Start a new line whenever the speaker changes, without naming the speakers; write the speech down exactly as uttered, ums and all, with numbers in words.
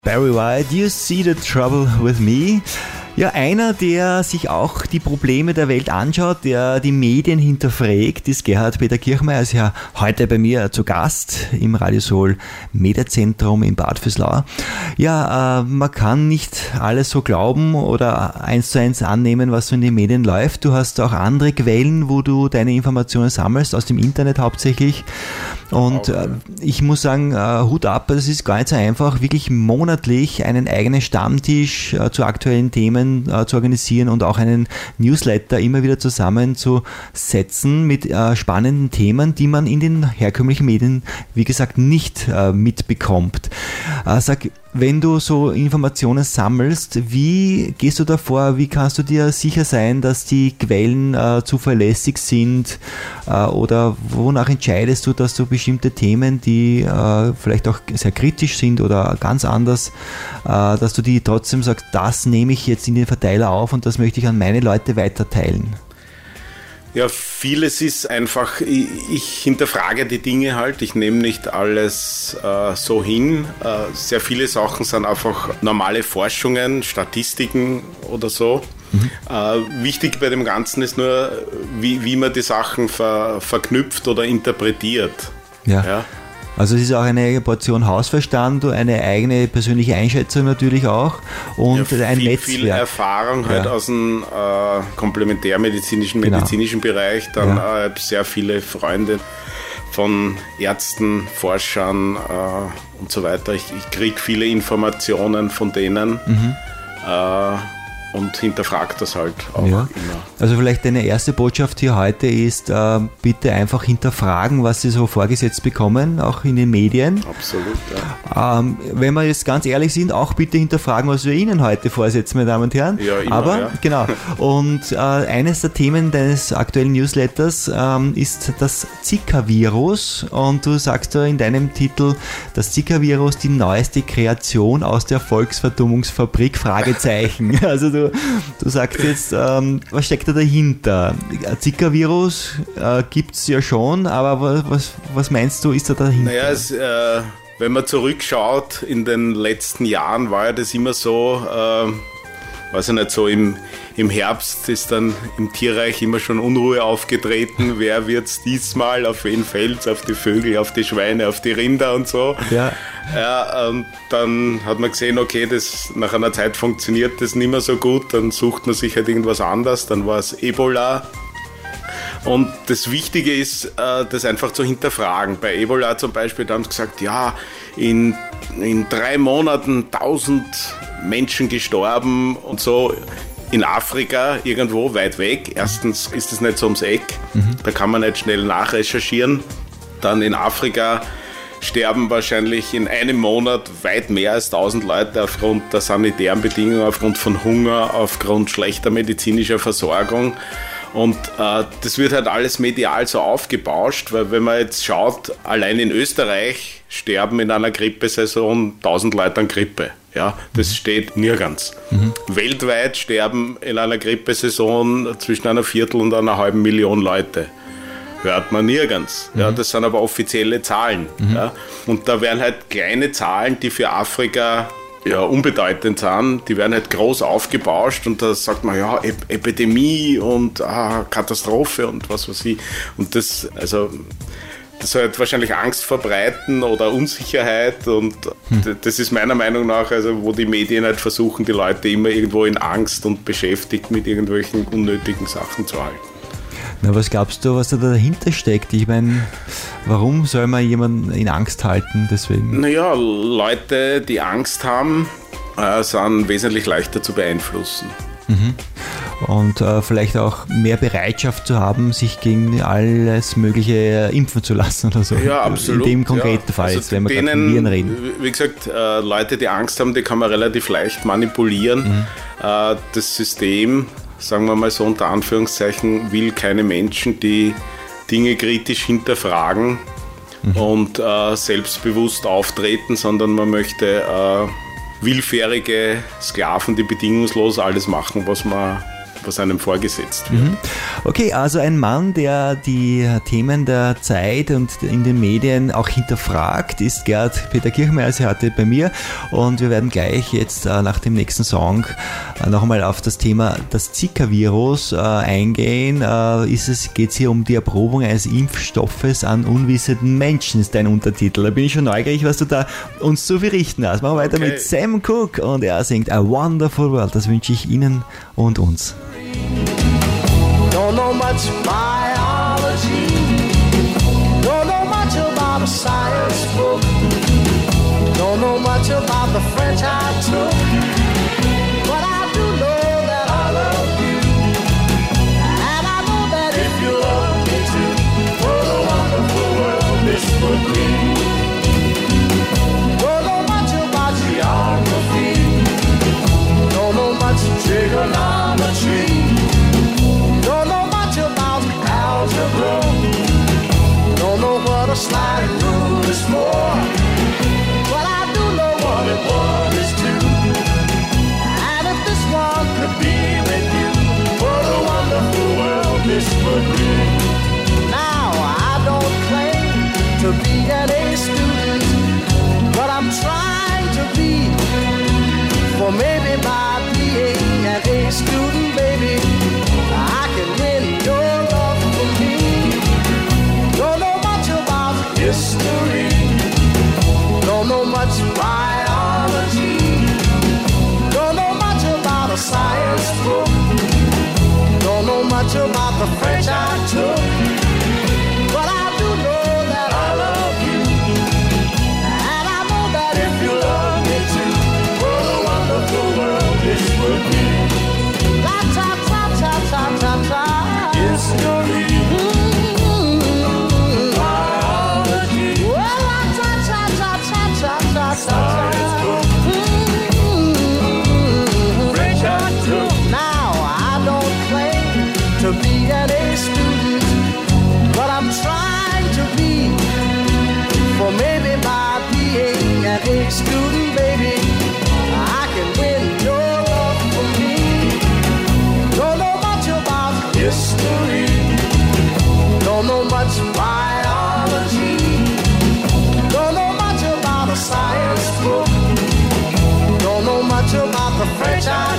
Barry White, You See the Trouble with Me. Ja, einer, der sich auch die Probleme der Welt anschaut, der die Medien hinterfragt, ist Gerhard Peter Kirchmeier. Ist ja heute bei mir zu Gast im Radiosol Mediazentrum in Bad Vöslau. Ja, äh, man kann nicht alles so glauben oder eins zu eins annehmen, was so in den Medien läuft. Du hast auch andere Quellen, wo du deine Informationen sammelst, aus dem Internet hauptsächlich. Und äh, ich muss sagen, äh, Hut ab, das ist gar nicht so einfach, wirklich monatlich einen eigenen Stammtisch äh, zu aktuellen Themen äh, zu organisieren und auch einen Newsletter immer wieder zusammenzusetzen mit äh, spannenden Themen, die man in den herkömmlichen Medien, wie gesagt, nicht äh, mitbekommt. Äh, sag, wenn du so Informationen sammelst, wie gehst du davor, wie kannst du dir sicher sein, dass die Quellen äh, zuverlässig sind äh, oder wonach entscheidest du, dass du bestimmte Themen, die äh, vielleicht auch sehr kritisch sind oder ganz anders, äh, dass du die trotzdem sagst, das nehme ich jetzt in den Verteiler auf und das möchte ich an meine Leute weiterteilen?
Ja, vieles ist einfach, ich, ich hinterfrage die Dinge halt, ich nehme nicht alles äh, so hin. Äh, sehr viele Sachen sind einfach normale Forschungen, Statistiken oder so. Mhm. Äh, wichtig bei dem Ganzen ist nur, wie, wie man die Sachen ver, verknüpft oder interpretiert.
Ja. Ja. Also es ist auch eine Portion Hausverstand, eine eigene persönliche Einschätzung natürlich auch und
ja,
ein
viel,
Netzwerk.
Viel Erfahrung halt ja. aus dem äh, komplementärmedizinischen, genau. medizinischen Bereich, dann ja. äh, sehr viele Freunde von Ärzten, Forschern äh, und so weiter. Ich, ich kriege viele Informationen von denen. Mhm. Äh, und hinterfragt das halt auch
ja.
immer.
Also vielleicht deine erste Botschaft hier heute ist, äh, bitte einfach hinterfragen, was sie so vorgesetzt bekommen, auch in den Medien.
Absolut, ja.
Ähm, wenn wir jetzt ganz ehrlich sind, auch bitte hinterfragen, was wir Ihnen heute vorsetzen, meine Damen und Herren.
Ja, immer,
Aber,
ja.
genau. Und äh, eines der Themen deines aktuellen Newsletters ähm, ist das Zika-Virus und du sagst da in deinem Titel, das Zika-Virus, die neueste Kreation aus der Volksverdummungsfabrik, Fragezeichen. Also du Du, du sagst jetzt, ähm, was steckt da dahinter? Zika-Virus äh, gibt es ja schon, aber was, was meinst du, ist da dahinter?
Naja, es, äh, wenn man zurückschaut, in den letzten Jahren war ja das immer so, äh, weiß ich nicht, so im, im Herbst ist dann im Tierreich immer schon Unruhe aufgetreten. Wer wird es diesmal? Auf wen fällt's? Auf die Vögel, auf die Schweine, auf die Rinder und so.
Ja.
Ja, und dann hat man gesehen, okay, das, nach einer Zeit funktioniert das nicht mehr so gut, dann sucht man sich halt irgendwas anderes, dann war es Ebola. Und das Wichtige ist, das einfach zu hinterfragen. Bei Ebola zum Beispiel, da haben sie gesagt, ja, in, in drei Monaten tausend Menschen gestorben und so. In Afrika, irgendwo weit weg. Erstens ist es nicht so ums Eck, mhm. da kann man nicht schnell nachrecherchieren. Dann in Afrika sterben wahrscheinlich in einem Monat weit mehr als tausend Leute aufgrund der sanitären Bedingungen, aufgrund von Hunger, aufgrund schlechter medizinischer Versorgung. Und äh, das wird halt alles medial so aufgebauscht, weil wenn man jetzt schaut, allein in Österreich sterben in einer Grippesaison tausend Leute an Grippe. Ja, das steht nirgends. Mhm. Weltweit sterben in einer Grippesaison zwischen einer Viertel und einer halben Million Leute. Hört man nirgends. Mhm. Ja, das sind aber offizielle Zahlen. Mhm. Ja. Und da werden halt kleine Zahlen, die für Afrika ja, unbedeutend sind, die werden halt groß aufgebauscht und da sagt man, ja, Ep- Epidemie und ah, Katastrophe und was weiß ich. Und das, also, das soll halt wahrscheinlich Angst verbreiten oder Unsicherheit und hm. das ist meiner Meinung nach, also wo die Medien halt versuchen, die Leute immer irgendwo in Angst und beschäftigt mit irgendwelchen unnötigen Sachen zu halten.
Na, was glaubst du, was da dahinter steckt? Ich meine, warum soll man jemanden in Angst halten deswegen?
Naja, Leute, die Angst haben, äh, sind wesentlich leichter zu beeinflussen.
Mhm. Und äh, vielleicht auch mehr Bereitschaft zu haben, sich gegen alles Mögliche impfen zu lassen oder so.
Ja, absolut.
In dem konkreten
ja.
Fall,
also
jetzt, wenn wir
denen,
gerade von Viren reden.
Wie gesagt, äh, Leute, die Angst haben, die kann man relativ leicht manipulieren. Mhm. Äh, das System, sagen wir mal so unter Anführungszeichen, will keine Menschen, die Dinge kritisch hinterfragen mhm. und äh, selbstbewusst auftreten, sondern man möchte äh, willfährige Sklaven, die bedingungslos alles machen, was man was einem vorgesetzt wird. Mhm.
Okay, also ein Mann, der die Themen der Zeit und in den Medien auch hinterfragt, ist Gerhard Peter Kirchmeier, ist heute bei mir, und wir werden gleich jetzt äh, nach dem nächsten Song äh, noch einmal auf das Thema das Zika-Virus äh, eingehen. Äh, ist es, geht es hier um die Erprobung eines Impfstoffes an unwissenden Menschen, ist dein Untertitel. Da bin ich schon neugierig, was du da uns zu berichten hast. Machen wir weiter okay. mit Sam Cooke und er singt A Wonderful World. Das wünsche ich Ihnen und uns.
Don't know much biology, don't know much about a science book, don't know much about the French I took, but I do know that I love you, and I know that if you love me too, what a wonderful world this would be. Don't know much about geography, don't know much trigonometry, don't know much about algebra, don't know what a sliding rule is for, but I do know what it one is two, and if this one could be with you, what a wonderful world this would be. Now I don't claim to be an A student, but I'm trying to be, for maybe by being an A student, baby, I can win your love for me. Don't know much about history, don't know much biology, don't know much about a science book, don't know much about the French I took, but I do know that I love you, and I know that if you love me too, what a wonderful world this would be. La ta ta ta ta ta ta. History. Mm-hmm. Biology. Well, la ta ta ta ta ta ta ta. Science book. Mm-hmm. French I took. Now I don't claim to be an A student, but I'm trying to be, for maybe by being an A student, baby, I can win your love for me. Don't know much about history, don't know much biology, don't know much about a science book, don't know much about the French I